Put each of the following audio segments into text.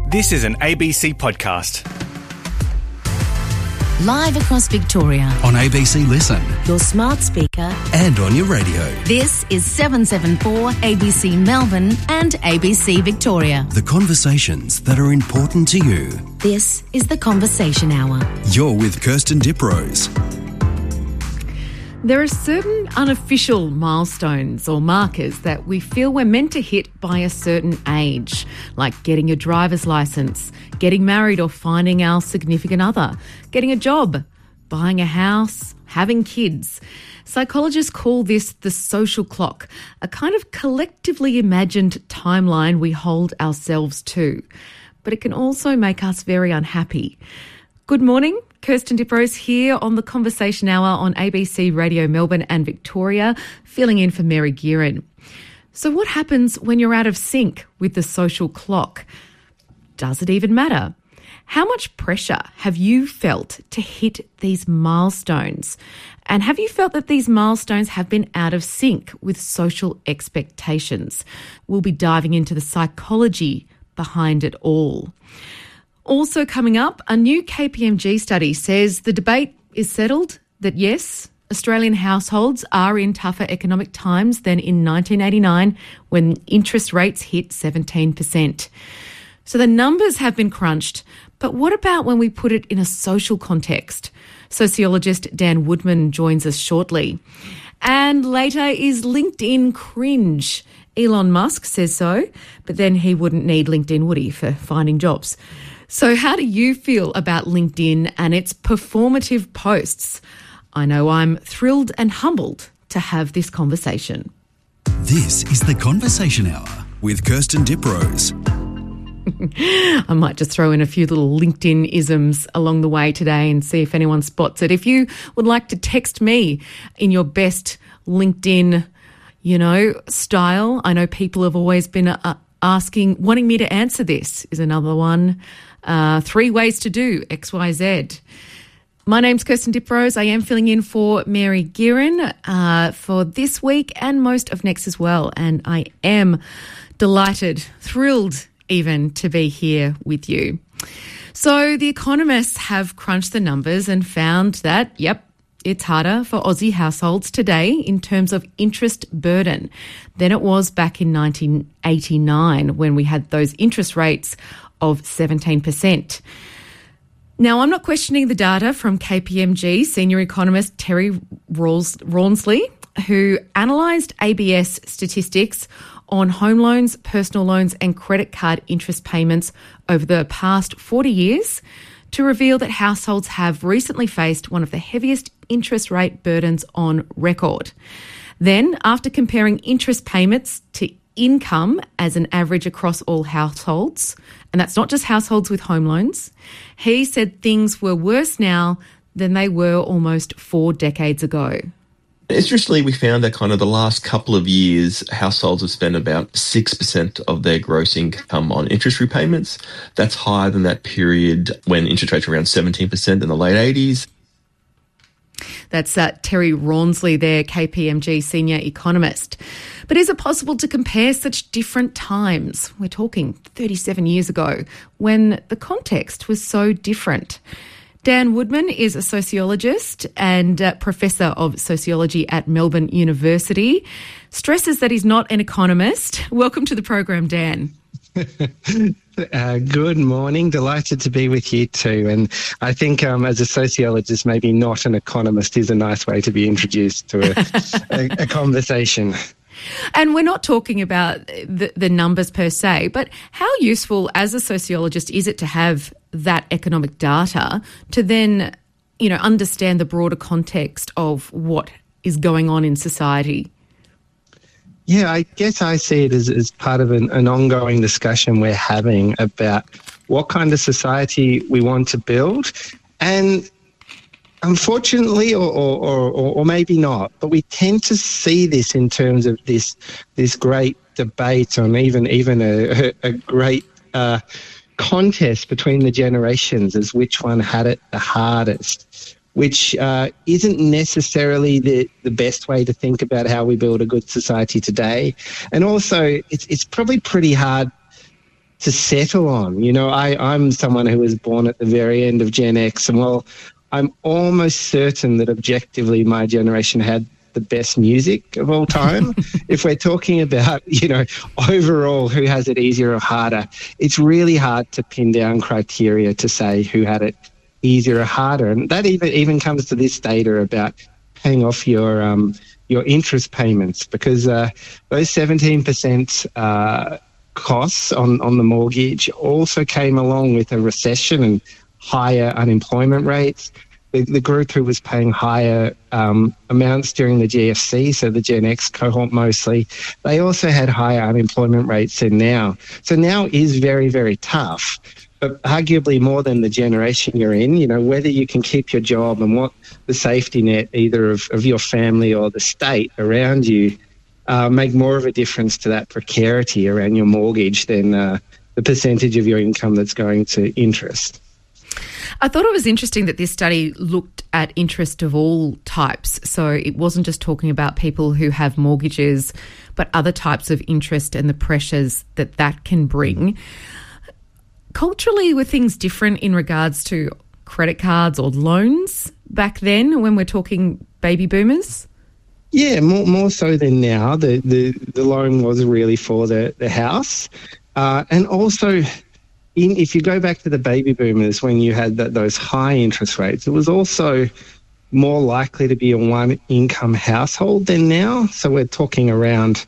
This is an ABC podcast. Live across Victoria. On ABC Listen. Your smart speaker. And on your radio. This is 774 ABC Melbourne and ABC Victoria. The conversations that are important to you. This is The Conversation Hour. You're with Kirsten Diprose. There are certain unofficial milestones or markers that we feel we're meant to hit by a certain age, like getting your driver's licence, getting married or finding our significant other, getting a job, buying a house, having kids. Psychologists call this the social clock, a kind of collectively imagined timeline we hold ourselves to. But it can also make us very unhappy. Good morning. Kirsten Diprose here on The Conversation Hour on ABC Radio Melbourne and Victoria, filling in for Mary Guerin. So what happens when you're out of sync with the social clock? Does it even matter? How much pressure have you felt to hit these milestones? And have you felt that these milestones have been out of sync with social expectations? We'll be diving into the psychology behind it all. Also coming up, a new KPMG study says the debate is settled that yes, Australian households are in tougher economic times than in 1989 when interest rates hit 17%. So the numbers have been crunched, but what about when we put it in a social context? Sociologist Dan Woodman joins us shortly. And later, is LinkedIn cringe? Elon Musk says so, but then he wouldn't need LinkedIn, would he, for finding jobs? So how do you feel about LinkedIn and its performative posts? I know I'm thrilled and humbled to have this conversation. This is The Conversation Hour with Kirsten Diprose. I might just throw in a few little LinkedIn isms along the way today and see if anyone spots it. If you would like to text me in your best LinkedIn, style, I know people have always been wanting me to answer this is another one. 3 ways to do XYZ. My name's Kirsten Diprose. I am filling in for Mary Guerin for this week and most of next as well. And I am delighted, thrilled even to be here with you. So the economists have crunched the numbers and found that, it's harder for Aussie households today in terms of interest burden than it was back in 1989 when we had those interest rates of 17%. Now, I'm not questioning the data from KPMG senior economist Terry Rawnsley, who analysed ABS statistics on home loans, personal loans and credit card interest payments over the past 40 years to reveal that households have recently faced one of the heaviest interest rate burdens on record. Then, after comparing interest payments to income as an average across all households, and that's not just households with home loans, he said things were worse now than they were almost 4 decades ago. Interestingly, we found that kind of the last couple of years, households have spent about 6% of their gross income on interest repayments. That's higher than that period when interest rates were around 17% in the late 80s. That's Terry Rawnsley there, KPMG senior economist. But is it possible to compare such different times? We're talking 37 years ago, when the context was so different. Dan Woodman is a sociologist and professor of sociology at Melbourne University. Stresses that he's not an economist. Welcome to the program, Dan. Good morning. Delighted to be with you too. And I think as a sociologist, maybe not an economist is a nice way to be introduced to a conversation. And we're not talking about the numbers per se, but how useful as a sociologist is it to have that economic data to then, understand the broader context of what is going on in society? Yeah, I guess I see it as part of an ongoing discussion we're having about what kind of society we want to build. And unfortunately, or maybe not, but we tend to see this in terms of this great debate on even a great contest between the generations as which one had it the hardest, which isn't necessarily the best way to think about how we build a good society today. And also, it's probably pretty hard settle on. You know, I'm someone who was born at the very end of Gen X, and while I'm almost certain that objectively my generation had the best music of all time, if we're talking about, you know, overall who has it easier or harder, it's really hard to pin down criteria to say who had it easier or harder. And that even comes to this data about paying off your interest payments, because those 17% costs on the mortgage also came along with a recession and higher unemployment rates. The group who was paying higher amounts during the GFC, so the Gen X cohort mostly, they also had higher unemployment rates than now. So now is very, very tough, but arguably more than the generation you're in. You know, whether you can keep your job and what the safety net either of your family or the state around you make more of a difference to that precarity around your mortgage than the percentage of your income that's going to interest. I thought it was interesting that this study looked at interest of all types. So it wasn't just talking about people who have mortgages, but other types of interest and the pressures that can bring. Culturally, were things different in regards to credit cards or loans back then when we're talking baby boomers? Yeah, more so than now. The loan was really for the house. And also, if you go back to the baby boomers, when you had those high interest rates, it was also more likely to be a one-income household than now. So we're talking around,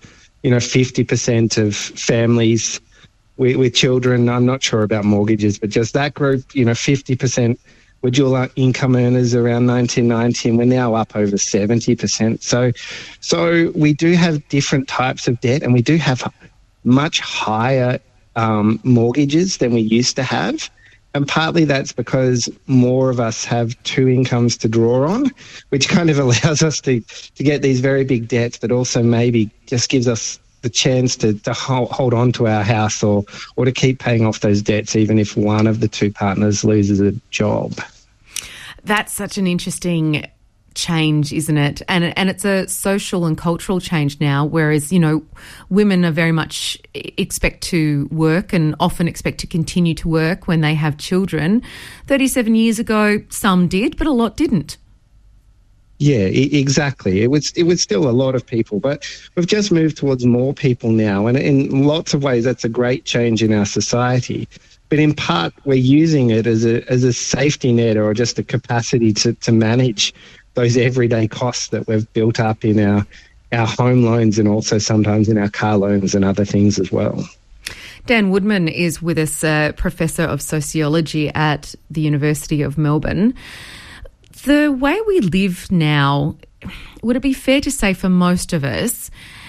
50% of families with children. I'm not sure about mortgages, but just that group, 50% were dual income earners around 1990, and we're now up over 70%. So we do have different types of debt, and we do have much higher mortgages than we used to have. And partly that's because more of us have two incomes to draw on, which kind of allows us to get these very big debts, but also maybe just gives us the chance to hold on to our house or to keep paying off those debts, even if one of the two partners loses a job. That's such an interesting change, isn't it? And it's a social and cultural change now, whereas, women are very much expect to work and often expect to continue to work when they have children. 37 years ago, some did, but a lot didn't. Yeah, exactly. It was still a lot of people, but we've just moved towards more people now. And in lots of ways, that's a great change in our society. But in part, we're using it as a safety net or just a capacity to manage those everyday costs that we've built up in our home loans and also sometimes in our car loans and other things as well. Dan Woodman is with us, Professor of Sociology at the University of Melbourne. The way we live now, would it be fair to say for most of us,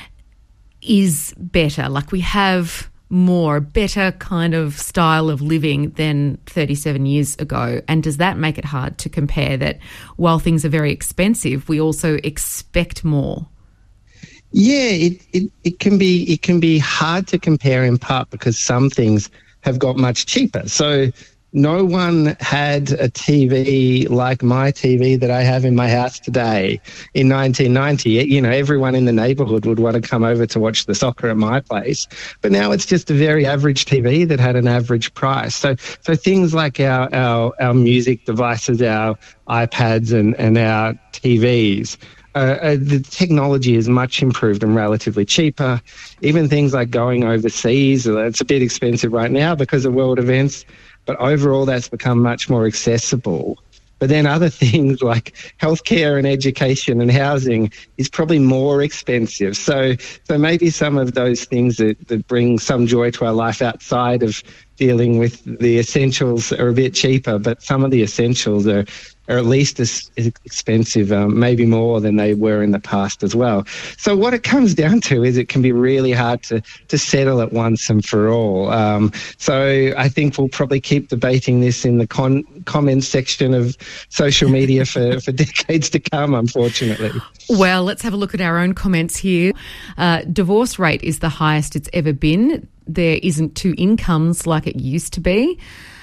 is better? Like we have better kind of style of living than 37 years ago? And does that make it hard to compare that while things are very expensive, we also expect more? Yeah, it can be hard to compare in part because some things have got much cheaper. So no one had a TV like my TV that I have in my house today. In 1990, everyone in the neighbourhood would want to come over to watch the soccer at my place. But now it's just a very average TV that had an average price. So things like our music devices, our iPads and our TVs, the technology is much improved and relatively cheaper. Even things like going overseas, it's a bit expensive right now because of world events. But overall, that's become much more accessible. But then other things like healthcare and education and housing is probably more expensive. So maybe some of those things that bring some joy to our life outside of dealing with the essentials are a bit cheaper, but some of the essentials are at least as expensive, maybe more than they were in the past as well. So what it comes down to is it can be really hard to settle it once and for all. So I think we'll probably keep debating this in the comments section of social media for decades to come, unfortunately. Well, let's have a look at our own comments here. Divorce rate is the highest it's ever been. There isn't two incomes like it used to be.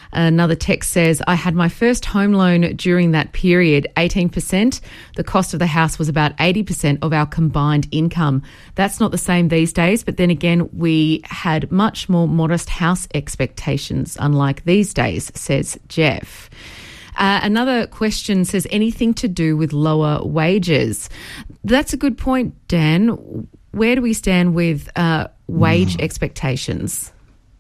Another text says, I had my first home loan during that period, 18%. The cost of the house was about 80% of our combined income. That's not the same these days, but then again, we had much more modest house expectations, unlike these days, says Jeff. Another question says, anything to do with lower wages? That's a good point, Dan. Where do we stand with wage expectations?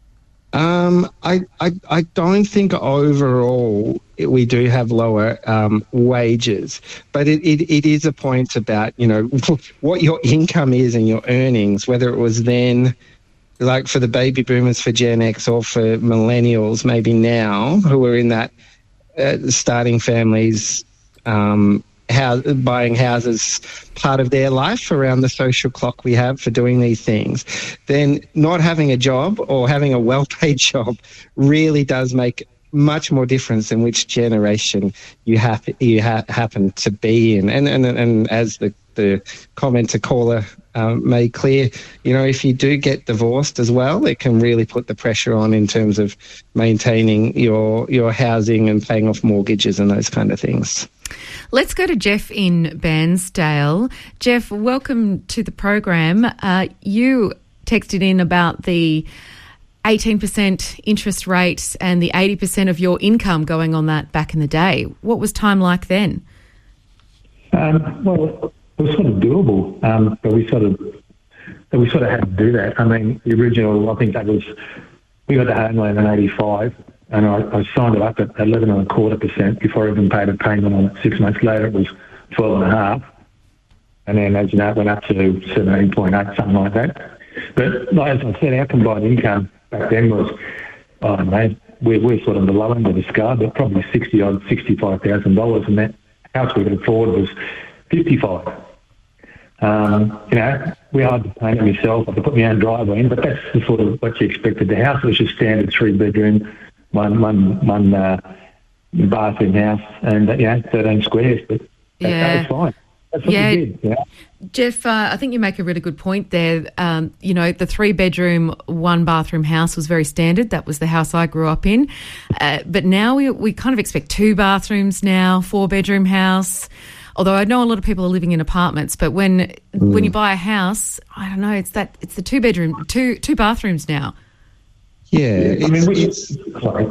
I don't think overall we do have lower wages, but it is a point about, what your income is and your earnings, whether it was then, like for the baby boomers, for Gen X or for millennials, maybe now, who are in that starting families, buying houses part of their life around the social clock we have for doing these things, then not having a job or having a well-paid job really does make much more difference in which generation you happen to be in. And as the commenter caller made clear, if you do get divorced as well, it can really put the pressure on in terms of maintaining your housing and paying off mortgages and those kind of things. Let's go to Jeff in Bairnsdale. Jeff, welcome to the program. You texted in about the 18% interest rate and the 80% of your income going on that back in the day. What was time like then? Well, it was sort of doable, but we sort of had to do that. I mean, the original, I think we got the home loan in 85. And I signed it up at 11.25% before I even paid a payment on it. 6 months later, it was 12.5%. And then, as you know, it went up to 17.8%, something like that. But as I said, our combined income back then was, I don't know, we're sort of the low end of the scale, but probably $65,000. And that house we could afford was $55,000. We had to paint it myself. I could put my own driveway in, but that's the sort of what you expected. The house was just standard 3-bedroom, one bathroom house, and 13 squares. But that was fine. That's what we did. Yeah. Jeff, I think you make a really good point there. The 3-bedroom, 1-bathroom house was very standard. That was the house I grew up in. But now we kind of expect 2 bathrooms now, 4-bedroom house. Although I know a lot of people are living in apartments, but when you buy a house, I don't know, it's the 2-bedroom, two bathrooms now. Yeah, sorry.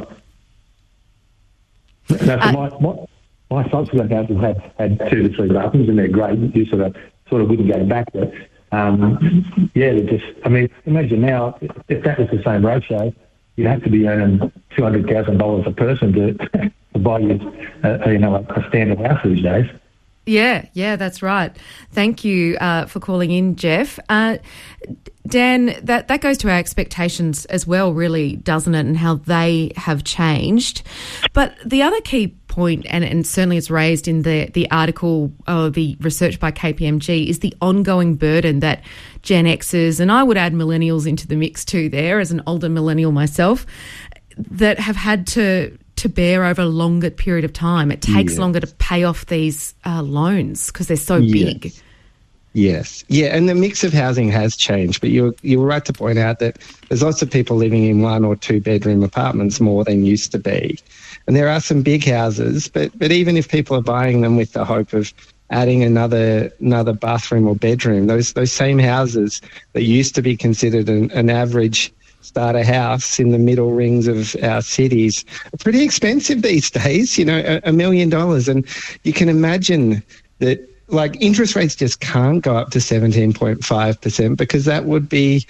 My subsequent houses had 2 to 3 bathrooms, and they're great. You sort of wouldn't go back, but they're just. I mean, imagine now if that was the same ratio, you'd have to be earning $200,000 a person to buy you a standard house these days. Yeah, that's right. Thank you for calling in, Jeff. Dan, that goes to our expectations as well, really, doesn't it, and how they have changed. But the other key point, and certainly it's raised in the article or the research by KPMG, is the ongoing burden that Gen Xers, and I would add millennials into the mix too there, as an older millennial myself, that have had to bear over a longer period of time. It takes longer to pay off these loans because they're so big. Yes. Yeah, and the mix of housing has changed, but you were right to point out that there's lots of people living in 1 or 2 bedroom apartments more than used to be. And there are some big houses, but even if people are buying them with the hope of adding another bathroom or bedroom, those same houses that used to be considered an average starter house in the middle rings of our cities are pretty expensive these days, $1 million. And you can imagine that interest rates just can't go up to 17.5% because that would be,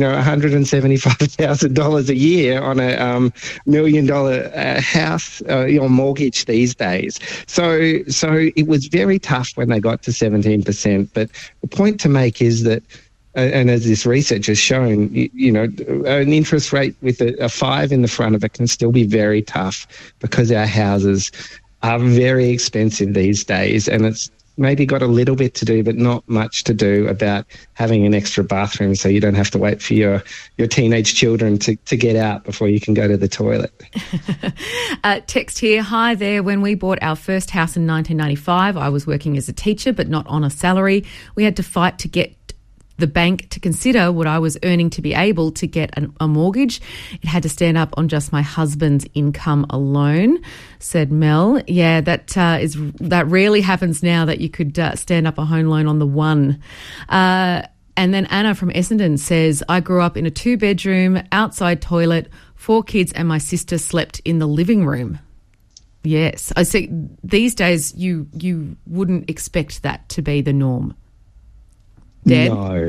$175,000 a year on a $1 million house or mortgage these days. So it was very tough when they got to 17%. But the point to make is that, and as this research has shown, an interest rate with a 5 in the front of it can still be very tough because our houses are very expensive these days, and it's maybe got a little bit to do, but not much to do about having an extra bathroom so you don't have to wait for your teenage children to get out before you can go to the toilet. Text here, hi there. When we bought our first house in 1995, I was working as a teacher but not on a salary. We had to fight to get the bank to consider what I was earning to be able to get a mortgage. It had to stand up on just my husband's income alone, said Mel. Yeah, that rarely happens now that you could stand up a home loan on the one. And then Anna from Essendon says, I grew up in a 2-bedroom, outside toilet, 4 kids, and my sister slept in the living room. Yes. I see these days you wouldn't expect that to be the norm. Dan? No.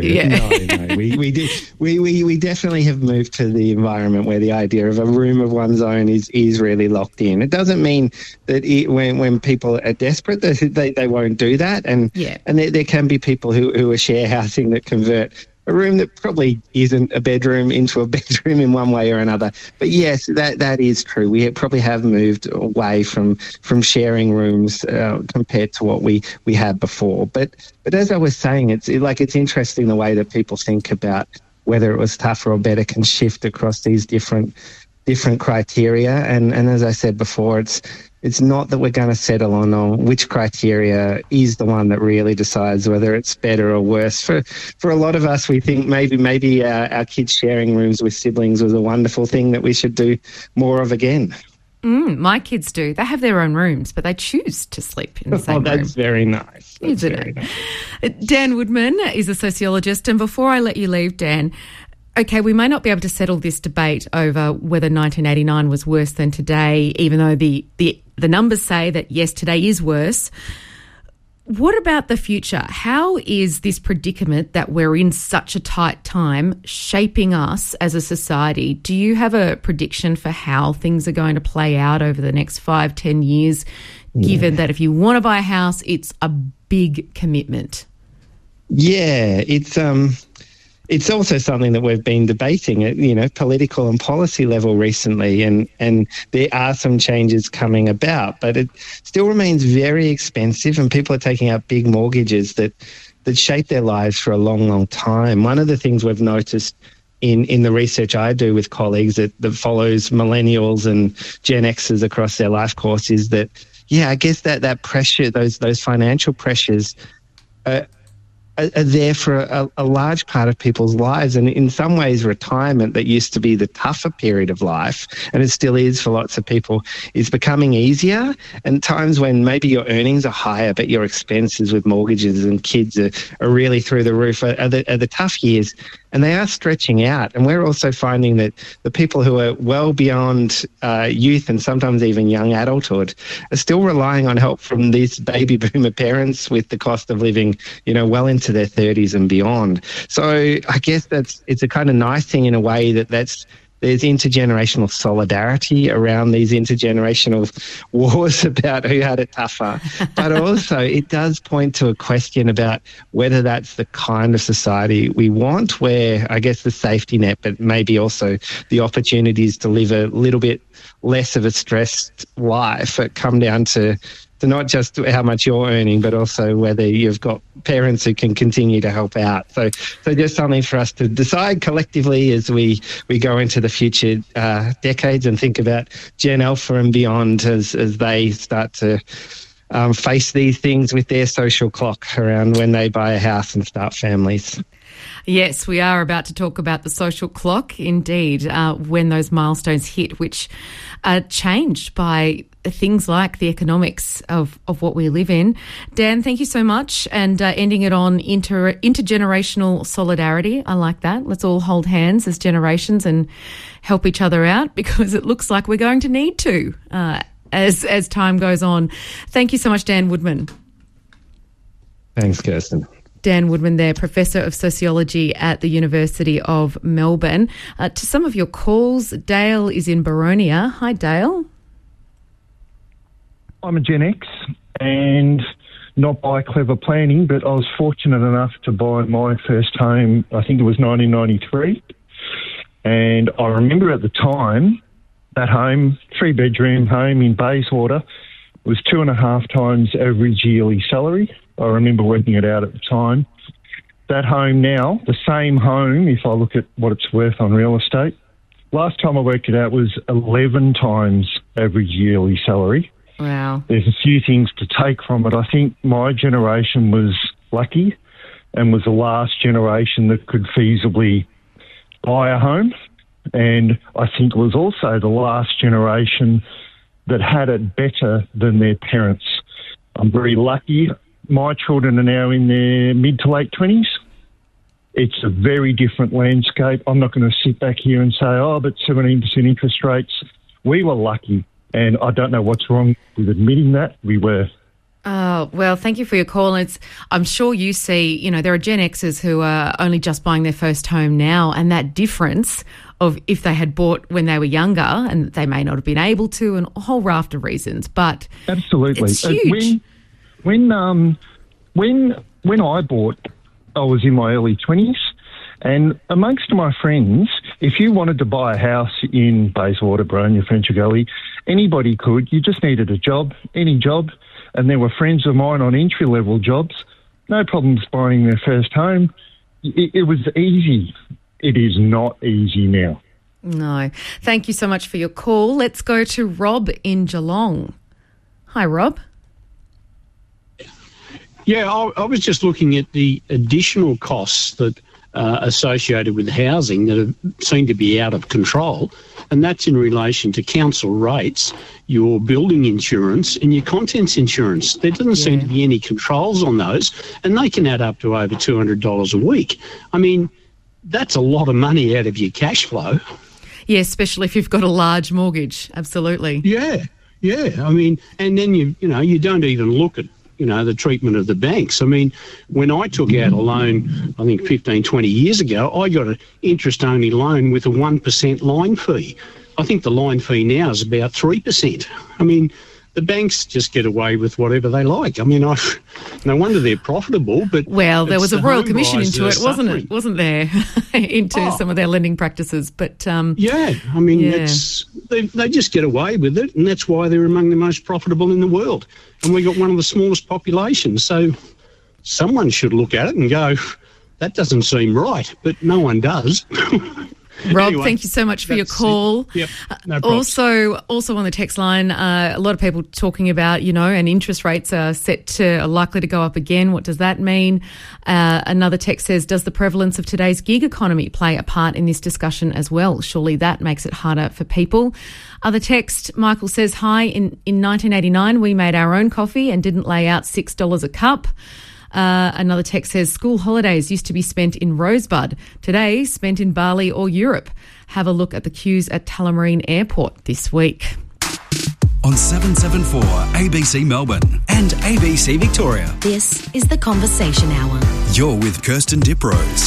We definitely have moved to the environment where the idea of a room of one's own is really locked in. It doesn't mean that when people are desperate that they won't do that, and there can be people who are share housing that convert a room that probably isn't a bedroom into a bedroom in one way or another. But yes, that is true. We probably have moved away from sharing rooms compared to what we had before. But as I was saying, it's interesting the way that people think about whether it was tougher or better can shift across these different criteria. And as I said before, it's not that we're going to settle on which criteria is the one that really decides whether it's better or worse. For a lot of us, we think maybe our kids sharing rooms with siblings was a wonderful thing that we should do more of again. My kids do. They have their own rooms, but they choose to sleep in the same room. That's very nice. Isn't it? Dan Woodman is a sociologist. And before I let you leave, Dan, okay, we may not be able to settle this debate over whether 1989 was worse than today, even though the numbers say that, yes, today is worse. What about the future? How is this predicament that we're in such a tight time shaping us as a society? Do you have a prediction for how things are going to play out over the next 5-10 years, given that if you want to buy a house, it's a big commitment? Yeah, it's also something that we've been debating at, political and policy level recently, and there are some changes coming about, but it still remains very expensive, and people are taking out big mortgages that shape their lives for a long, long time. One of the things we've noticed in the research I do with colleagues that follows millennials and Gen Xers across their life course is that, I guess that pressure, those financial pressures are there for a large part of people's lives. And in some ways, retirement that used to be the tougher period of life, and it still is for lots of people, is becoming easier. And times when maybe your earnings are higher, but your expenses with mortgages and kids are really through the roof are the tough years. And they are stretching out. And we're also finding that the people who are well beyond youth and sometimes even young adulthood are still relying on help from these baby boomer parents with the cost of living, well into their 30s and beyond. So I guess it's a kind of nice thing in a way there's intergenerational solidarity around these intergenerational wars about who had it tougher. But also it does point to a question about whether that's the kind of society we want, where I guess the safety net, but maybe also the opportunities to live a little bit less of a stressed life come down to not just how much you're earning, but also whether you've got parents who can continue to help out. So just something for us to decide collectively as we go into the future decades and think about Gen Alpha and beyond as they start to face these things with their social clock around when they buy a house and start families. Yes, we are about to talk about the social clock, indeed, when those milestones hit, which are changed by things like the economics of what we live in. Dan, thank you so much. And ending it on intergenerational solidarity. I like that. Let's all hold hands as generations and help each other out, because it looks like we're going to need to as time goes on. Thank you so much, Dan Woodman. Thanks, Kirsten. Dan Woodman there, Professor of Sociology at the University of Melbourne. To some of your calls, Dale is in Boronia. Hi, Dale. I'm a Gen X, and not by clever planning, but I was fortunate enough to buy my first home, I think it was 1993. And I remember at the time, that home, 3-bedroom home in Bayswater, was 2.5 times average yearly salary. I remember working it out at the time. That home now, the same home, if I look at what it's worth on real estate, last time I worked it out was 11 times average yearly salary. Wow. There's a few things to take from it. I think my generation was lucky and was the last generation that could feasibly buy a home. And I think it was also the last generation that had it better than their parents. I'm very lucky. My children are now in their mid to late 20s. It's a very different landscape. I'm not going to sit back here and say, but 17% interest rates. We were lucky, and I don't know what's wrong with admitting that. We were. Oh, well, thank you for your call. I'm sure you see, there are Gen Xers who are only just buying their first home now, and that difference of if they had bought when they were younger, and they may not have been able to, and a whole raft of reasons, but absolutely, it's huge. When I bought, I was in my early 20s, and amongst my friends, if you wanted to buy a house in Bayswater, Boronia, French Gully, anybody could. You just needed a job, any job, and there were friends of mine on entry-level jobs, no problems buying their first home. It was easy. It is not easy now. No. Thank you so much for your call. Let's go to Rob in Geelong. Hi, Rob. Yeah, I was just looking at the additional costs that are associated with housing that have, seem to be out of control, and that's in relation to council rates, your building insurance and your contents insurance. There doesn't seem to be any controls on those, and they can add up to over $200 a week. I mean, that's a lot of money out of your cash flow. Yeah, especially if you've got a large mortgage. Absolutely. Yeah. I mean, and then you don't even look at the treatment of the banks. I mean, when I took out a loan, I think 15, 20 years ago, I got an interest-only loan with a 1% line fee. I think the line fee now is about 3%. I mean, the banks just get away with whatever they like. I mean, no wonder they're profitable. But well, there was a Royal Commission into it, wasn't it? Wasn't there? into some of their lending practices. But they just get away with it, and that's why they're among the most profitable in the world. And we've got one of the smallest populations. So someone should look at it and go, that doesn't seem right. But no one does. Rob, anyway, thank you so much for your call. Yep, no problem. Also on the text line, a lot of people talking about, and interest rates are likely to go up again. What does that mean? Another text says, does the prevalence of today's gig economy play a part in this discussion as well? Surely that makes it harder for people. Other text, Michael says, hi, in 1989 we made our own coffee and didn't lay out $6 a cup. Another text says, school holidays used to be spent in Rosebud. Today, spent in Bali or Europe. Have a look at the queues at Tullamarine Airport this week. On 774 ABC Melbourne and ABC Victoria. This is The Conversation Hour. You're with Kirsten Diprose.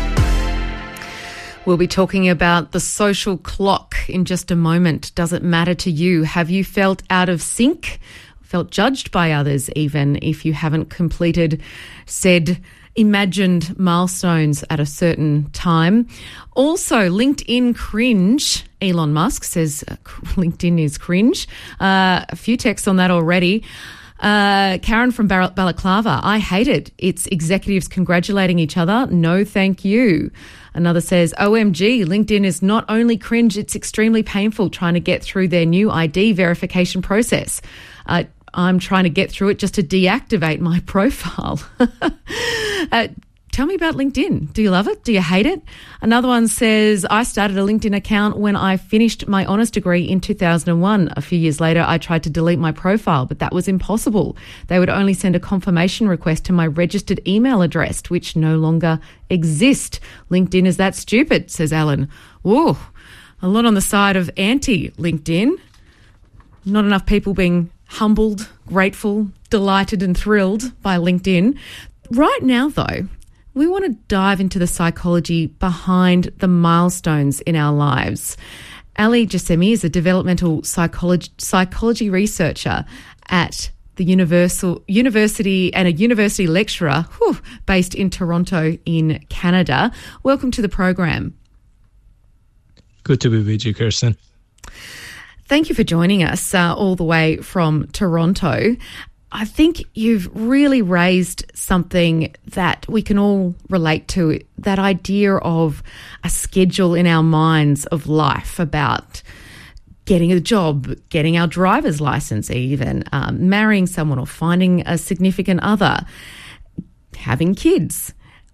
We'll be talking about the social clock in just a moment. Does it matter to you? Have you felt out of sync? Felt judged by others, even if you haven't completed said imagined milestones at a certain time? Also, LinkedIn cringe. Elon Musk says LinkedIn is cringe. A few texts on that already. Karen from Balaclava, I hate it. It's executives congratulating each other. No, thank you. Another says, OMG, LinkedIn is not only cringe, it's extremely painful trying to get through their new ID verification process. I'm trying to get through it just to deactivate my profile. Tell me about LinkedIn. Do you love it? Do you hate it? Another one says, I started a LinkedIn account when I finished my honours degree in 2001. A few years later, I tried to delete my profile, but that was impossible. They would only send a confirmation request to my registered email address, which no longer exists. LinkedIn is that stupid, says Alan. Whoa, a lot on the side of anti-LinkedIn. Not enough people being humbled, grateful, delighted and thrilled by LinkedIn. Right now, though, we want to dive into the psychology behind the milestones in our lives. Ali Jassemi is a developmental psychology researcher at the university and a university lecturer based in Toronto in Canada. Welcome to the program. Good to be with you, Kirsten. Thank you for joining us all the way from Toronto. I think you've really raised something that we can all relate to, that idea of a schedule in our minds of life, about getting a job, getting our driver's license even, marrying someone or finding a significant other, having kids.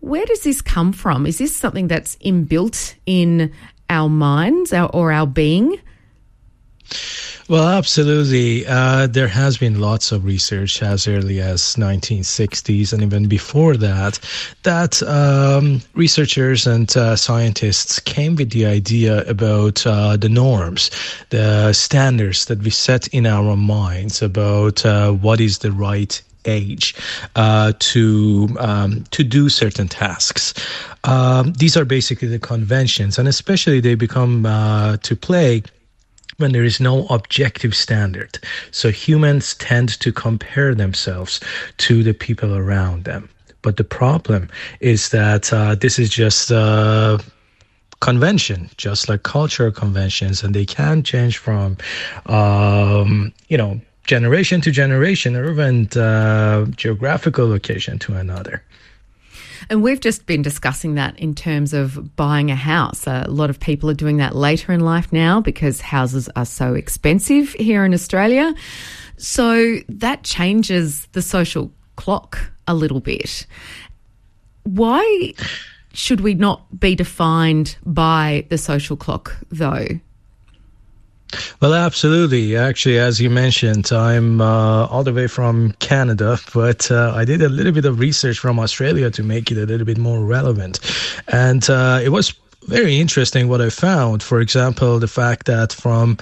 Where does this come from? Is this something that's inbuilt in our minds or our being? Well, absolutely. There has been lots of research as early as 1960s and even before that researchers and scientists came with the idea about the norms, the standards that we set in our minds about what is the right age to do certain tasks. These are basically the conventions, and especially they become to play when there is no objective standard. So humans tend to compare themselves to the people around them. But the problem is that this is just convention, just like cultural conventions, and they can change from generation to generation, or even geographical location to another. And we've just been discussing that in terms of buying a house. A lot of people are doing that later in life now because houses are so expensive here in Australia. So that changes the social clock a little bit. Why should we not be defined by the social clock, though? Well, absolutely. Actually, as you mentioned, I'm all the way from Canada, but I did a little bit of research from Australia to make it a little bit more relevant. And it was very interesting what I found. For example, the fact that from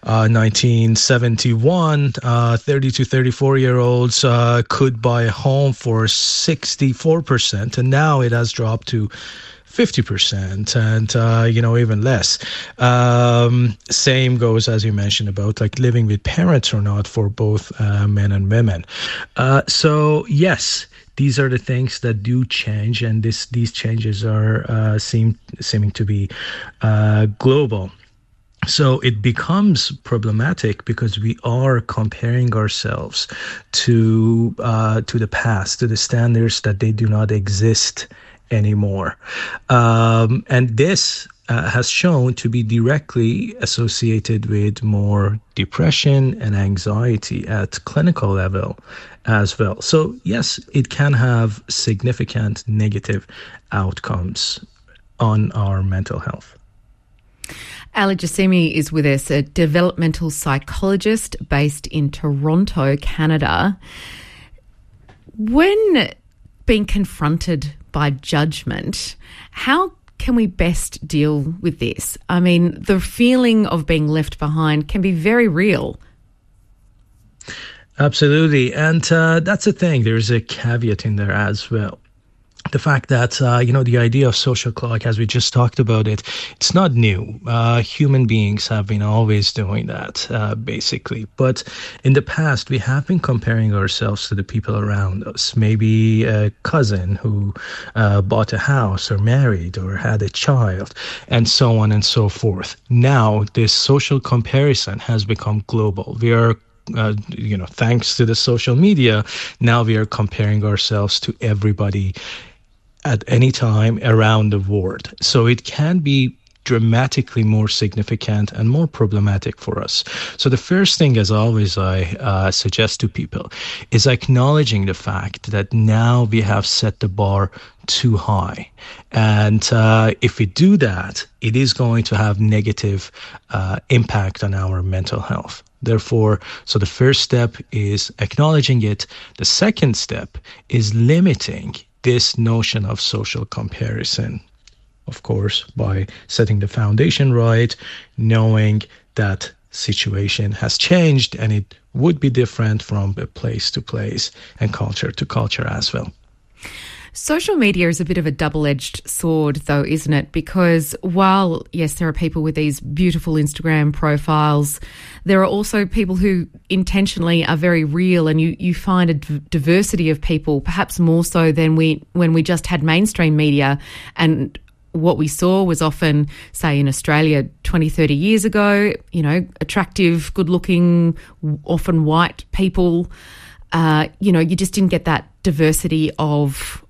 1971, 30 to 34-year-olds could buy a home for 64%, and now it has dropped to 50% and, even less. Same goes, as you mentioned, about like living with parents or not for both men and women. So, yes, these are the things that do change, and these changes are seeming to be global. So it becomes problematic because we are comparing ourselves to the past, to the standards that they do not exist anymore. And this has shown to be directly associated with more depression and anxiety at clinical level as well. So yes, it can have significant negative outcomes on our mental health. Ali Jassimi is with us, a developmental psychologist based in Toronto, Canada. When being confronted by judgment, how can we best deal with this? I mean, the feeling of being left behind can be very real. Absolutely. And that's the thing. There's a caveat in there as well. The fact that, the idea of social clock, as we just talked about it, it's not new. Human beings have been always doing that, basically. But in the past, we have been comparing ourselves to the people around us. Maybe a cousin who bought a house or married or had a child, and so on and so forth. Now, this social comparison has become global. We are thanks to the social media, now we are comparing ourselves to everybody at any time around the world. So it can be dramatically more significant and more problematic for us. So the first thing, as always, I suggest to people is acknowledging the fact that now we have set the bar too high. And if we do that, it is going to have negative impact on our mental health. Therefore, so the first step is acknowledging it. The second step is limiting this notion of social comparison, of course, by setting the foundation right, knowing that situation has changed and it would be different from place to place and culture to culture as well. Social media is a bit of a double-edged sword, though, isn't it? Because while, yes, there are people with these beautiful Instagram profiles, there are also people who intentionally are very real, and you find a diversity of people, perhaps more so than when we just had mainstream media. And what we saw was often, say, in Australia 20, 30 years ago, attractive, good-looking, often white people. You just didn't get that diversity of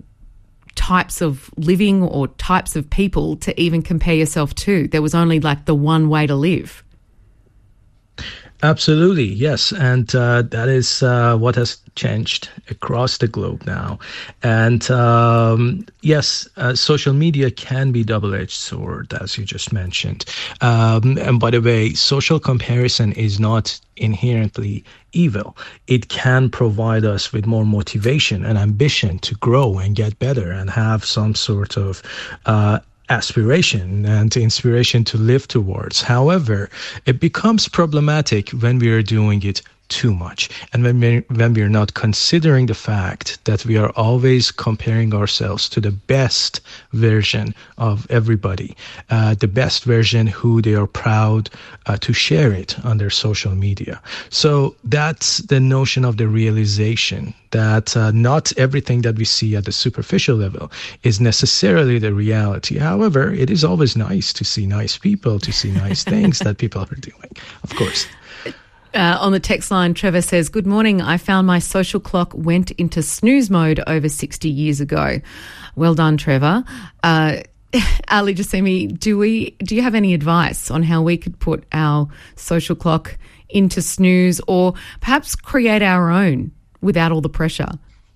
types of living or types of people to even compare yourself to. There was only like the one way to live. Absolutely, yes. And that is what has changed across the globe now. And yes, social media can be double-edged sword, as you just mentioned. And by the way, social comparison is not inherently evil. It can provide us with more motivation and ambition to grow and get better and have some sort of aspiration and inspiration to live towards. However, it becomes problematic when we are doing it too much, and when we're not considering the fact that we are always comparing ourselves to the best version of everybody, the best version who they are proud to share it on their social media. So that's the notion of the realization that not everything that we see at the superficial level is necessarily the reality. However, it is always nice to see nice people, to see nice things that people are doing, of course. On the text line, Trevor says, "Good morning. I found my social clock went into snooze mode over 60 years ago." Well done, Trevor. Ali Jassimi, do you have any advice on how we could put our social clock into snooze, or perhaps create our own without all the pressure?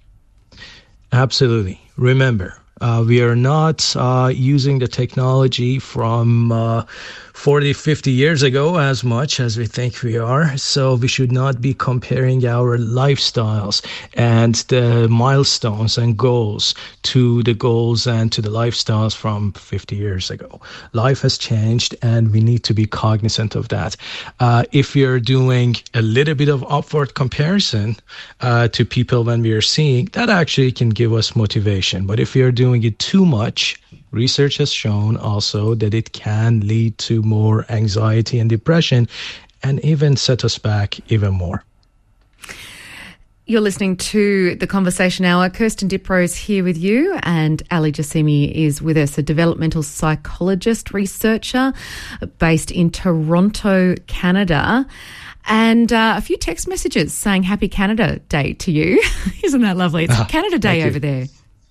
Absolutely. Remember, we are not using the technology from 40, 50 years ago as much as we think we are. So we should not be comparing our lifestyles and the milestones and goals to the goals and to the lifestyles from 50 years ago. Life has changed, and we need to be cognizant of that. If you're doing a little bit of upward comparison to people when we are seeing, that actually can give us motivation. But if you're doing it too much, research has shown also that it can lead to more anxiety and depression, and even set us back even more. You're listening to The Conversation Hour. Kirsten Diprose here with you, and Ali Jassimi is with us, a developmental psychologist, researcher based in Toronto, Canada. And a few text messages saying Happy Canada Day to you. Isn't that lovely? It's Canada Day over there.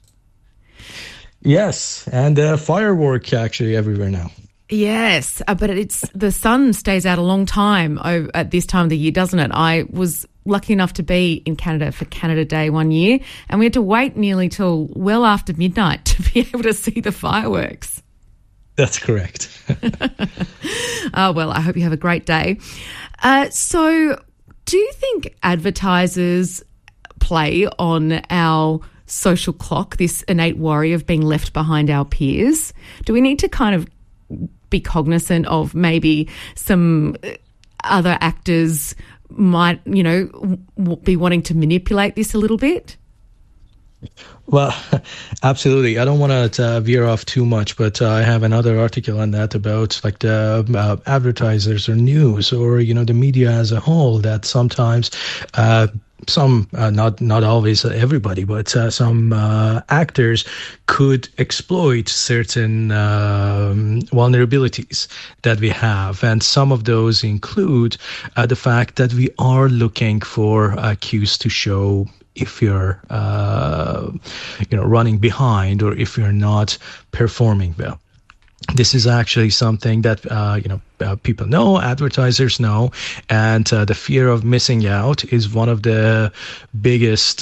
Yes, and firework actually everywhere now. Yes, but the sun stays out a long time at this time of the year, doesn't it? I was lucky enough to be in Canada for Canada Day one year, and we had to wait nearly till well after midnight to be able to see the fireworks. That's correct. Oh, well, I hope you have a great day. So do you think advertisers play on our social clock, this innate worry of being left behind our peers? Do we need to kind of be cognizant of maybe some other actors might, be wanting to manipulate this a little bit? Well, absolutely. I don't want to veer off too much, but I have another article on that about like the advertisers or news or, the media as a whole, that sometimes some, not always everybody, but some actors could exploit certain vulnerabilities that we have. And some of those include the fact that we are looking for cues to show if you're, running behind or if you're not performing well. This is actually something that, people know, advertisers know, and the fear of missing out is one of the biggest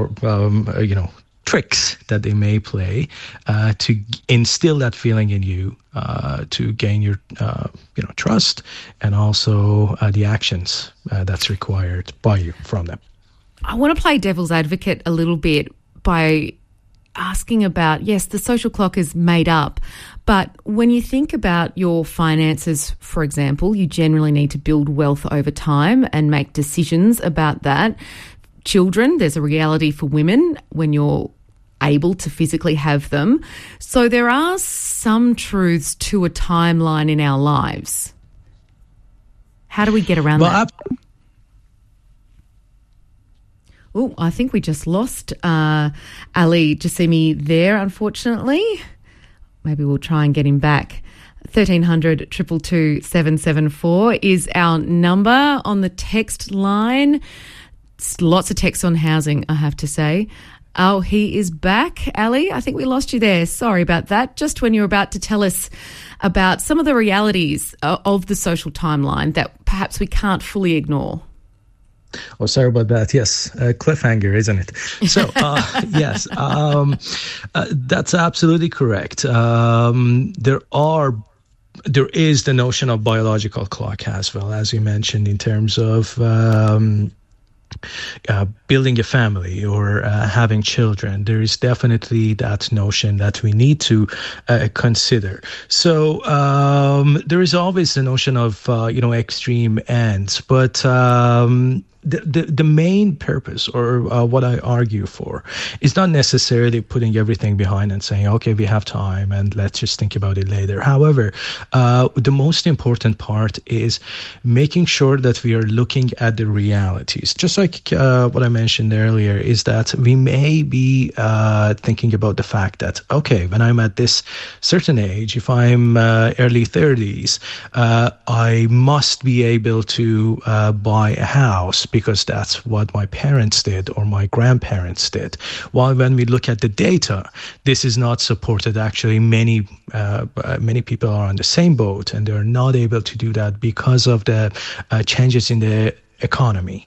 tricks that they may play to instill that feeling in you, to gain your, trust, and also the actions that's required by you from them. I want to play devil's advocate a little bit by asking about, yes, the social clock is made up, but when you think about your finances, for example, you generally need to build wealth over time and make decisions about that. Children, there's a reality for women when you're able to physically have them. So there are some truths to a timeline in our lives. How do we get around that? Oh, I think we just lost Ali Jassimi there, unfortunately. Maybe we'll try and get him back. 1300 222 774 is our number on the text line. It's lots of text on housing, I have to say. Oh, he is back, Ali. I think we lost you there. Sorry about that. Just when you were about to tell us about some of the realities of the social timeline that perhaps we can't fully ignore. Oh, sorry about that. Yes, cliffhanger, isn't it? So, yes, that's absolutely correct. There is the notion of biological clock as well, as you mentioned, in terms of building a family or having children. There is definitely that notion that we need to consider. So there is always the notion of extreme ends, but the main purpose, or what I argue for, is not necessarily putting everything behind and saying, okay, we have time and let's just think about it later. However, the most important part is making sure that we are looking at the realities. Just like what I mentioned earlier, is that we may be thinking about the fact that, okay, when I'm at this certain age, if I'm early 30s, I must be able to buy a house, because that's what my parents did or my grandparents did. While when we look at the data, this is not supported. Actually, many people are on the same boat and they're not able to do that because of the changes in the economy.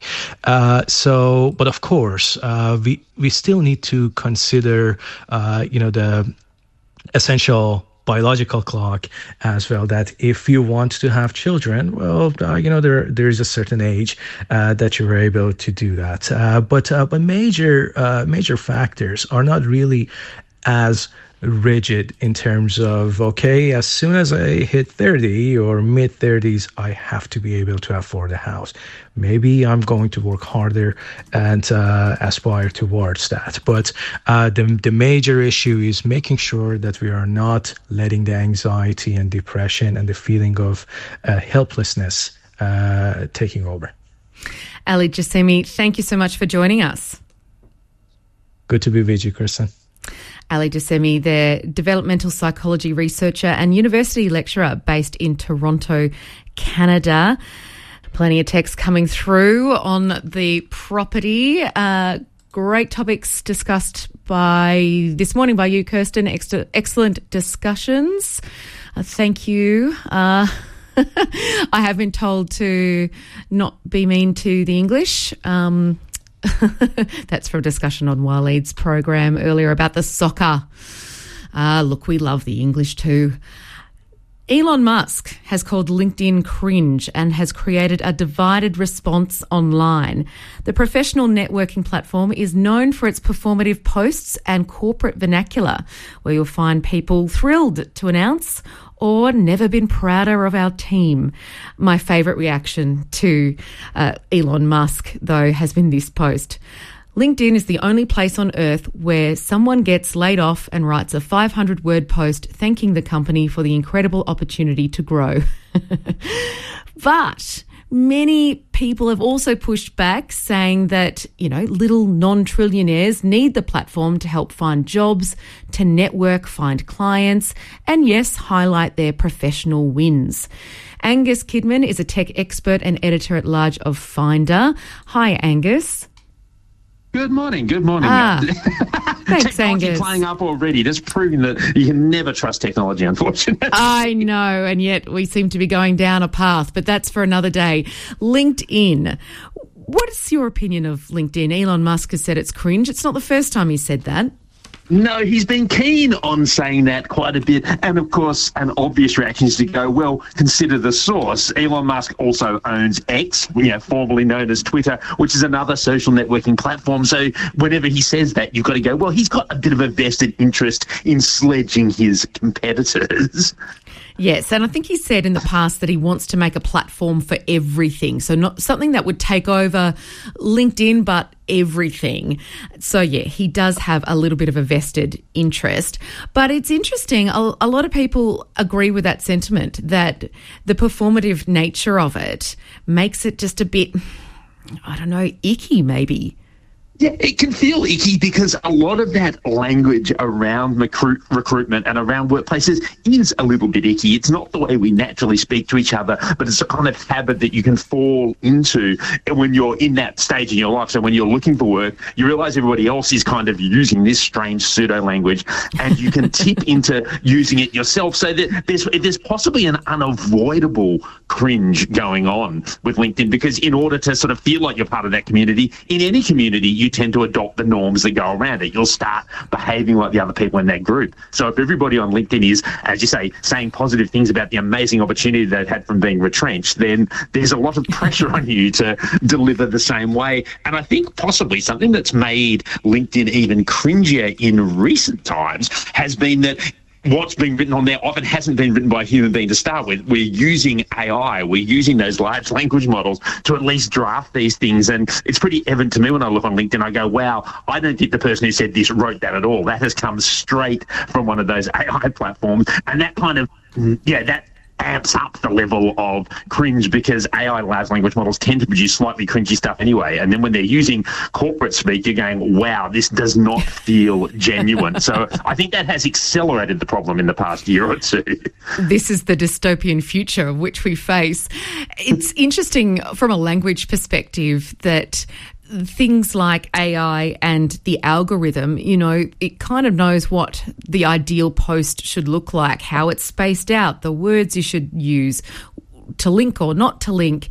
But of course, we still need to consider, the essential biological clock as well, that if you want to have children, well, there is a certain age that you're able to do that. But major factors are not really as rigid in terms of, okay, as soon as I hit 30 or mid 30s, I have to be able to afford a house. Maybe I'm going to work harder and aspire towards that. But the major issue is making sure that we are not letting the anxiety and depression and the feeling of helplessness taking over. Ali Jassemi, thank you so much for joining us. Good to be with you, Kirsten. Ali Jassemi, the developmental psychology researcher and university lecturer based in Toronto, Canada. Plenty of texts coming through on the property. Great topics discussed this morning by you, Kirsten. Excellent discussions. Thank you. I have been told to not be mean to the English. That's from a discussion on Waleed's program earlier about the soccer. Look, we love the English too. Elon Musk has called LinkedIn cringe and has created a divided response online. The professional networking platform is known for its performative posts and corporate vernacular, where you'll find people thrilled to announce or never been prouder of our team. My favourite reaction to Elon Musk, though, has been this post. LinkedIn is the only place on earth where someone gets laid off and writes a 500-word post thanking the company for the incredible opportunity to grow. But many people have also pushed back, saying that, little non-trillionaires need the platform to help find jobs, to network, find clients, and yes, highlight their professional wins. Angus Kidman is a tech expert and editor-at-large of Finder. Hi, Angus. Good morning. Thanks, Angus. Playing up already, just proving that you can never trust technology, unfortunately. I know, and yet we seem to be going down a path, but that's for another day. LinkedIn. What is your opinion of LinkedIn? Elon Musk has said it's cringe. It's not the first time he said that. No, he's been keen on saying that quite a bit. And, of course, an obvious reaction is to go, well, consider the source. Elon Musk also owns X, formerly known as Twitter, which is another social networking platform. So whenever he says that, you've got to go, well, he's got a bit of a vested interest in sledging his competitors. Yes, and I think he said in the past that he wants to make a platform for everything. So not something that would take over LinkedIn, but everything. So, yeah, he does have a little bit of a vested interest. But it's interesting, a lot of people agree with that sentiment, that the performative nature of it makes it just a bit, icky maybe. Yeah, it can feel icky because a lot of that language around recruitment and around workplaces is a little bit icky. It's not the way we naturally speak to each other, but it's a kind of habit that you can fall into when you're in that stage in your life. So when you're looking for work, you realise everybody else is kind of using this strange pseudo-language, and you can tip into using it yourself. So that there's possibly an unavoidable cringe going on with LinkedIn, because in order to sort of feel like you're part of that community, in any community, you tend to adopt the norms that go around it. You'll start behaving like the other people in that group. So if everybody on LinkedIn is, as you say, saying positive things about the amazing opportunity they've had from being retrenched, then there's a lot of pressure on you to deliver the same way. And I think possibly something that's made LinkedIn even cringier in recent times has been that what's being written on there often hasn't been written by a human being to start with. We're using AI, we're using those large language models to at least draft these things. And it's pretty evident to me when I look on LinkedIn, I go, wow, I don't think the person who said this wrote that at all. That has come straight from one of those AI platforms. And that kind of, that amps up the level of cringe, because AI large language models tend to produce slightly cringy stuff anyway. And then when they're using corporate speak, you're going, wow, this does not feel genuine. So I think that has accelerated the problem in the past year or two. This is the dystopian future of which we face. It's interesting from a language perspective that things like AI and the algorithm, it kind of knows what the ideal post should look like, how it's spaced out, the words you should use, to link or not to link.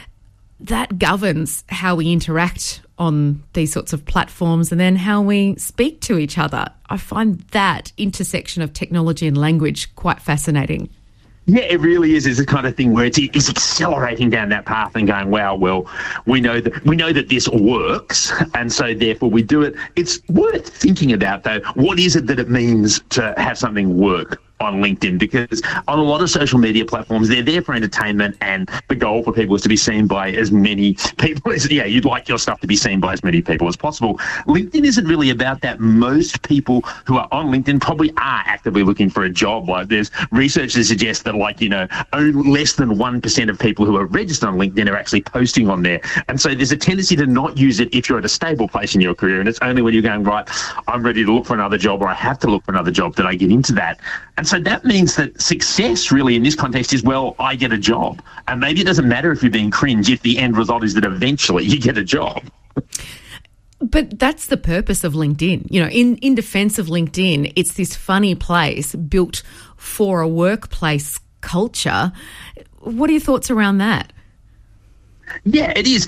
That governs how we interact on these sorts of platforms and then how we speak to each other. I find that intersection of technology and language quite fascinating. Yeah, it really is. It's the kind of thing where it's accelerating down that path and going, wow, well, we know that this works, and so therefore we do it. It's worth thinking about, though, what is it that it means to have something work on LinkedIn? Because on a lot of social media platforms, they're there for entertainment, and the goal for people is to be seen by as many people as, you'd like your stuff to be seen by as many people as possible. LinkedIn isn't really about that. Most people who are on LinkedIn probably are actively looking for a job. Like, there's research that suggests that, only less than 1% of people who are registered on LinkedIn are actually posting on there. And so there's a tendency to not use it if you're at a stable place in your career, and it's only when you're going, right, I'm ready to look for another job, or I have to look for another job, that I get into that. And so that means that success really in this context is, well, I get a job. And maybe it doesn't matter if you're being cringe if the end result is that eventually you get a job. But that's the purpose of LinkedIn. In defense of LinkedIn, it's this funny place built for a workplace culture. What are your thoughts around that? Yeah, it is.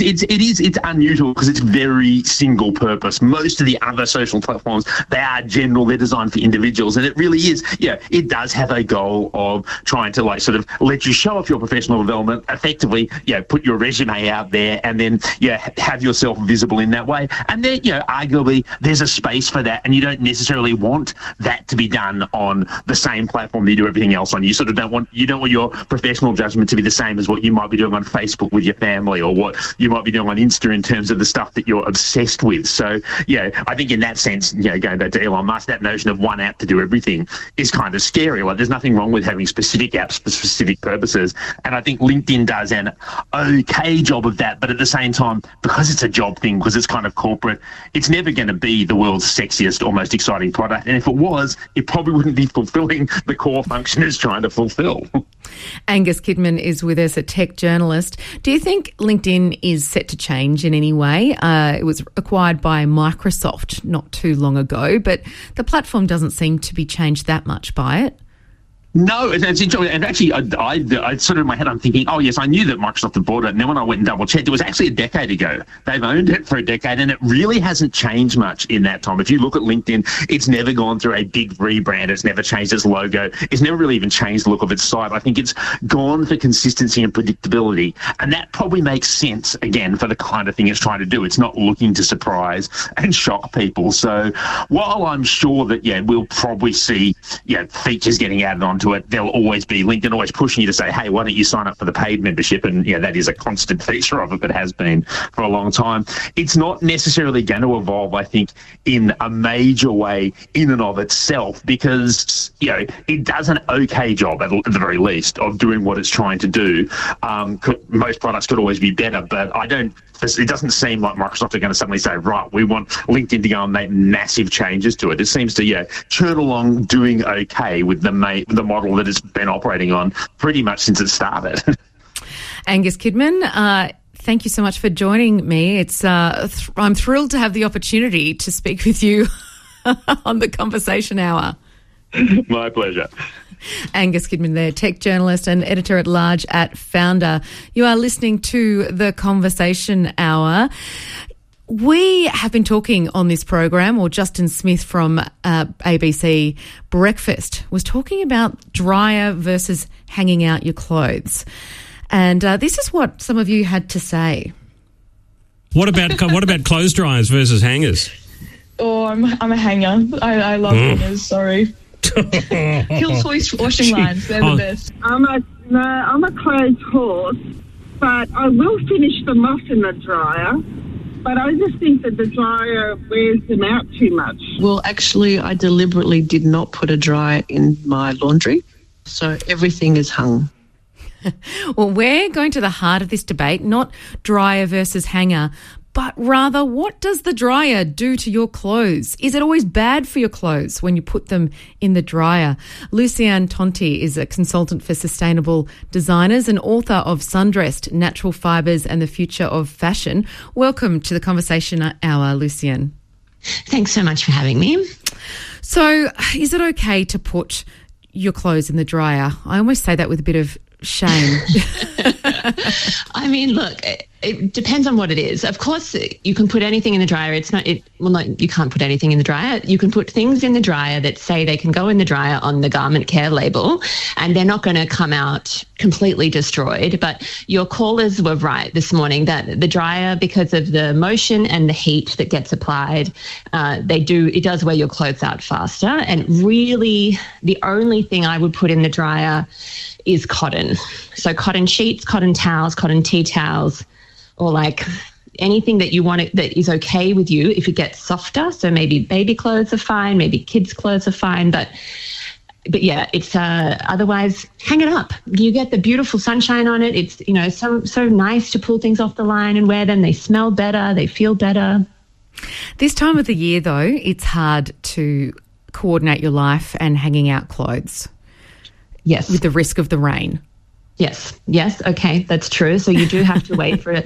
It's unusual because it's very single purpose. Most of the other social platforms, they are general, they're designed for individuals, and it really is. Yeah, it does have a goal of trying to sort of let you show off your professional development, effectively, put your resume out there, and then have yourself visible in that way. And then, arguably there's a space for that, and you don't necessarily want that to be done on the same platform that you do everything else on. You sort of don't want your professional judgment to be the same as what you might be doing on Facebook with your family, or what you might be doing on Insta in terms of the stuff that you're obsessed with. So, I think in that sense, going back to Elon Musk, that notion of one app to do everything is kind of scary. There's nothing wrong with having specific apps for specific purposes. And I think LinkedIn does an okay job of that. But at the same time, because it's a job thing, because it's kind of corporate, it's never going to be the world's sexiest or most exciting product. And if it was, it probably wouldn't be fulfilling the core function it's trying to fulfill. Angus Kidman is with us, a tech journalist. Do you think LinkedIn is set to change in any way? It was acquired by Microsoft not too long ago, but the platform doesn't seem to be changed that much by it. No, it's interesting. And actually, I sort of in my head, I'm thinking, oh, yes, I knew that Microsoft had bought it. And then when I went and double-checked, it was actually a decade ago. They've owned it for a decade, and it really hasn't changed much in that time. If you look at LinkedIn, it's never gone through a big rebrand. It's never changed its logo. It's never really even changed the look of its site. I think it's gone for consistency and predictability. And that probably makes sense, again, for the kind of thing it's trying to do. It's not looking to surprise and shock people. So while I'm sure that, we'll probably see, features getting added onto it, there'll always be LinkedIn always pushing you to say, hey, why don't you sign up for the paid membership? And that is a constant feature of it that has been for a long time. It's not necessarily going to evolve, I think, in a major way in and of itself, because it does an okay job at the very least of doing what it's trying to do. Most products could always be better, but I don't It doesn't seem like Microsoft are going to suddenly say, right, we want LinkedIn to go and make massive changes to it. It seems to, churn along doing okay with the model that it's been operating on pretty much since it started. Angus Kidman, thank you so much for joining me. It's I'm thrilled to have the opportunity to speak with you on the Conversation Hour. My pleasure. Angus Kidman there, tech journalist and editor-at-large at Founder. You are listening to the Conversation Hour. We have been talking on this program, or Justin Smith from ABC Breakfast was talking about dryer versus hanging out your clothes. And this is what some of you had to say. What about clothes dryers versus hangers? Oh, I'm a hanger. I love hangers, sorry. Kill washing lines, they're the best. I'm a clothes horse, but I will finish them off in the dryer. But I just think that the dryer wears them out too much. Well, actually, I deliberately did not put a dryer in my laundry, so everything is hung. Well, we're going to the heart of this debate, not dryer versus hanger, but rather, what does the dryer do to your clothes? Is it always bad for your clothes when you put them in the dryer? Lucienne Tonti is a consultant for sustainable designers and author of Sundressed, Natural Fibres and the Future of Fashion. Welcome to the Conversation Hour, Lucienne. Thanks so much for having me. So, is it okay to put your clothes in the dryer? I almost say that with a bit of shame. I mean, look, it depends on what it is. Of course, you can put anything in the dryer. You can't put anything in the dryer. You can put things in the dryer that say they can go in the dryer on the garment care label, and they're not going to come out completely destroyed. But your callers were right this morning that the dryer, because of the motion and the heat that gets applied, it does wear your clothes out faster. And really, the only thing I would put in the dryer is cotton. So cotton sheets, cotton towels, cotton tea towels, or like anything that you want that is okay with you if it gets softer. So maybe baby clothes are fine, maybe kids' clothes are fine, but yeah, it's otherwise hang it up. You get the beautiful sunshine on it. It's so nice to pull things off the line and wear them. They smell better, they feel better. This time of the year, though, it's hard to coordinate your life and hanging out clothes. Yes. With the risk of the rain. Yes. Okay, that's true. So you do have to wait for it.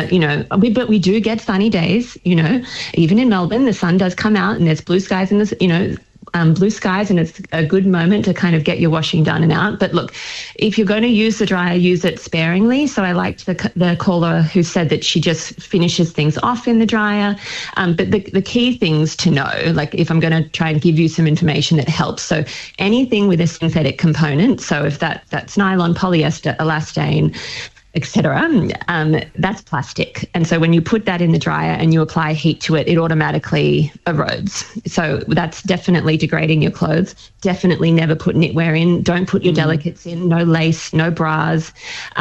But we do get sunny days. Even in Melbourne, the sun does come out and there's blue skies and blue skies, and it's a good moment to kind of get your washing done and out. But look, if you're going to use the dryer, use it sparingly. So I liked the caller who said that she just finishes things off in the dryer. But the key things to know, like if I'm going to try and give you some information that helps. So anything with a synthetic component, so if that's nylon, polyester, elastane, etc., that's plastic. And so when you put that in the dryer and you apply heat to it, it automatically erodes. So that's definitely degrading your clothes. Definitely never put knitwear in. Don't put your delicates in. No lace, no bras.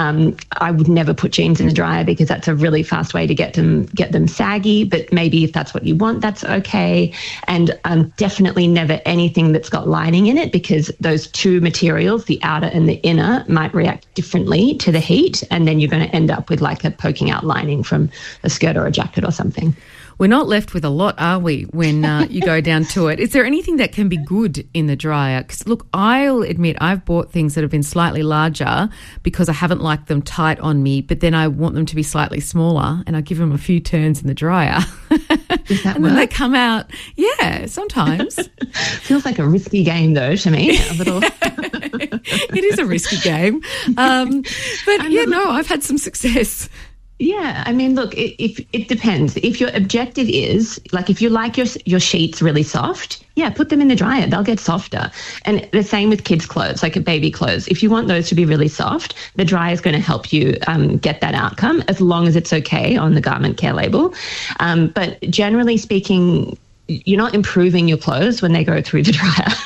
I would never put jeans in the dryer because that's a really fast way to get them saggy. But maybe if that's what you want, that's okay. And definitely never anything that's got lining in it, because those two materials, the outer and the inner, might react differently to the heat. And then you're going to end up with like a poking out lining from a skirt or a jacket or something. We're not left with a lot, are we, when you go down to it? Is there anything that can be good in the dryer? Because, look, I'll admit I've bought things that have been slightly larger because I haven't liked them tight on me, but then I want them to be slightly smaller, and I give them a few turns in the dryer. Does that and work? then they come out. Yeah, sometimes. Feels like a risky game, though, to me. A little. It is a risky game. I've had some success. Yeah, I mean, look, it depends. If your objective is, like, if you like your sheets really soft, yeah, put them in the dryer. They'll get softer. And the same with kids' clothes, like baby clothes. If you want those to be really soft, the dryer is going to help you get that outcome, as long as it's okay on the garment care label. But generally speaking, you're not improving your clothes when they go through the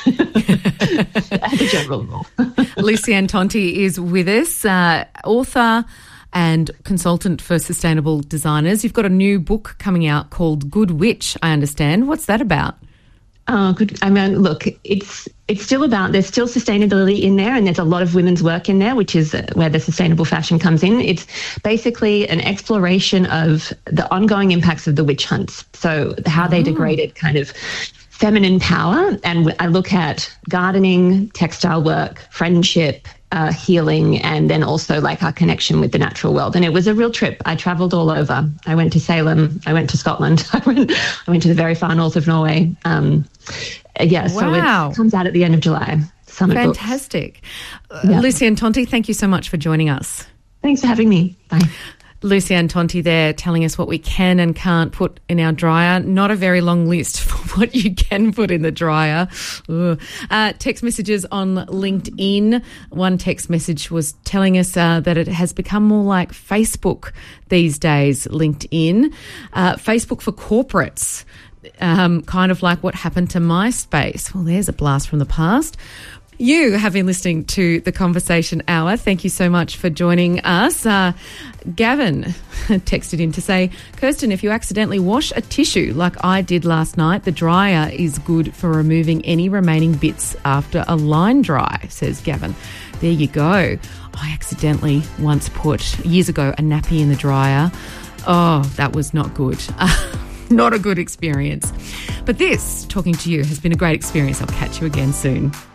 dryer, as a general rule. Lucienne Tonti is with us, author and consultant for sustainable designers. You've got a new book coming out called Good Witch, I understand. What's that about? Oh, good. I mean, look, it's still about, there's still sustainability in there, and there's a lot of women's work in there, which is where the sustainable fashion comes in. It's basically an exploration of the ongoing impacts of the witch hunts. So how they degraded kind of feminine power. And I look at gardening, textile work, friendship, healing, and then also like our connection with the natural world. And it was a real trip. I travelled all over. I went to Salem. I went to Scotland. I went to the very far north of Norway. So it comes out at the end of July. Fantastic. Lucy-Anne Tonti, thank you so much for joining us. Thanks for having me. Bye. Lucy-Anne Tonti there telling us what we can and can't put in our dryer. Not a very long list for what you can put in the dryer. Text messages on LinkedIn. One text message was telling us that it has become more like Facebook these days, LinkedIn. Facebook for corporates, kind of like what happened to MySpace. Well, there's a blast from the past. You have been listening to The Conversation Hour. Thank you so much for joining us. Gavin texted in to say, Kirsten, if you accidentally wash a tissue like I did last night, the dryer is good for removing any remaining bits after a line dry, says Gavin. There you go. I accidentally once put, years ago, a nappy in the dryer. Oh, that was not good. Not a good experience. But this, talking to you, has been a great experience. I'll catch you again soon.